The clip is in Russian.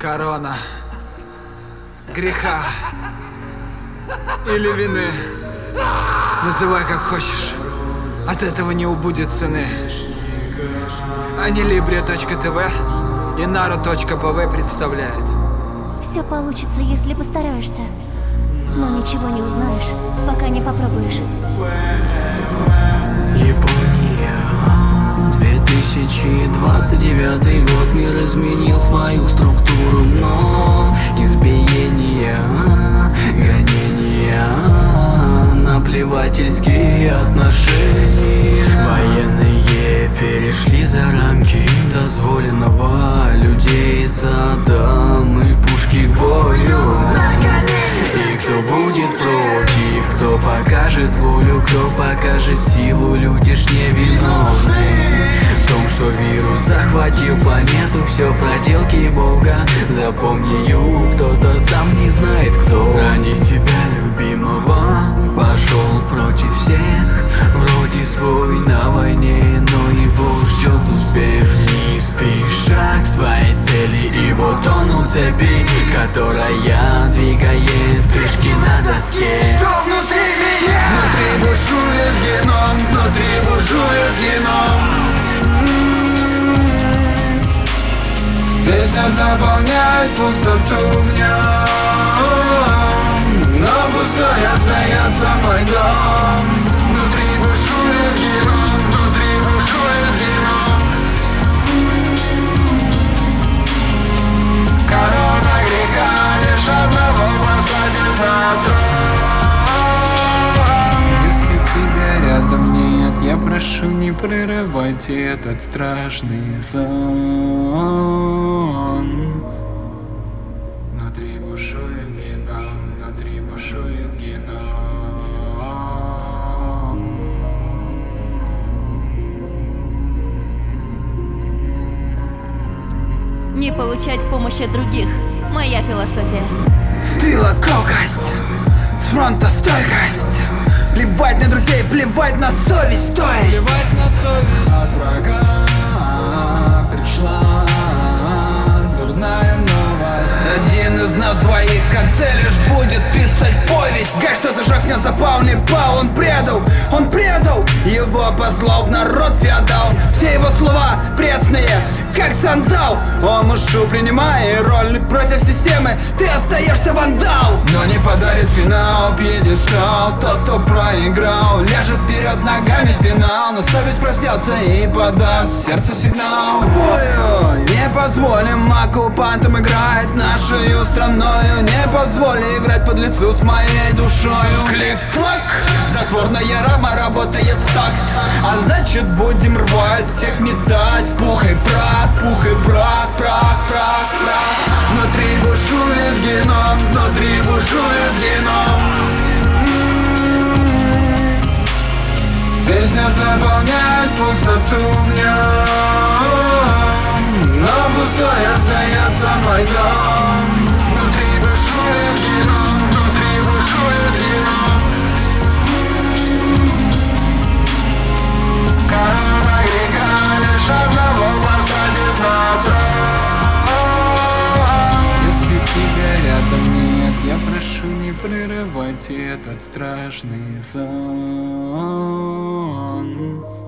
Корона греха или вины, называй как хочешь, от этого не убудет цены. Анилибрия.тв и Naru.pv представляет. Все получится, если постараешься, но ничего не узнаешь, пока не попробуешь. Япония, 2029 год. Мир изменил свою структуру, но избиения, гонения, наплевательские отношения. Военные перешли за рамки дозволенного. Людей задам и пушки к бою. И кто будет против, кто покажет волю, кто покажет силу, люди ж невиновны в том, что вирус захватил планету. Все проделки Бога. Запомни, кто-то сам не знает кто. Ради себя любимого пошел против всех. Вроде свой на войне, но его ждет успех. Не спеша к своей цели, и вот он у цепи, которая двигает пешки на доске. Что внутри меня? Внутри бушует геном, внутри бушует геном. Песня заполняет пустоту в нем, но пустой остается мой дом. Внутри бушует геном, внутри бушует геном. Корона греха лишь одного посадит на трон. Если тебя рядом нет, я прошу, не прерывайте этот страшный сон. Внутри бушует геном, внутри бушует геном. Не получать помощь от других – моя философия. С тыла колкость, с фронта стойкость. Плевать на друзей, плевать на совесть, то есть плевать на совесть. От врага пришла дурная новость. Один из нас двоих, как целишь, будет писать повесть. Гай, что зажег, не запал, не пал. Он предал его, послал в народ феодал. Все его слова пресные, как сандал. О, мушу, принимай роль против системы, ты остаешься вандал. Но не подарит финал, пьедестал. Тот, кто проиграл, ляжет вперед ногами в пенал. Но совесть проснется и подаст сердцу сигнал. К бою не позволим оккупантам играть с нашей страною. Не позволь играть под лицу с моей душою. Клик-клак, затворная рама работает в такт. А значит будем рвать, всех метать в пух и прах, пух и прах, прах, прах, прах. Внутри бушует геном, внутри бушует геном. Песня заполняет пустоту в нем, но пустой остается мой дом. Внутри бушует геном, внутри бушует геном. Корона греха лишь одного посадит на трон. Если тебя рядом нет, я прошу, не прерывайте этот страшный сон.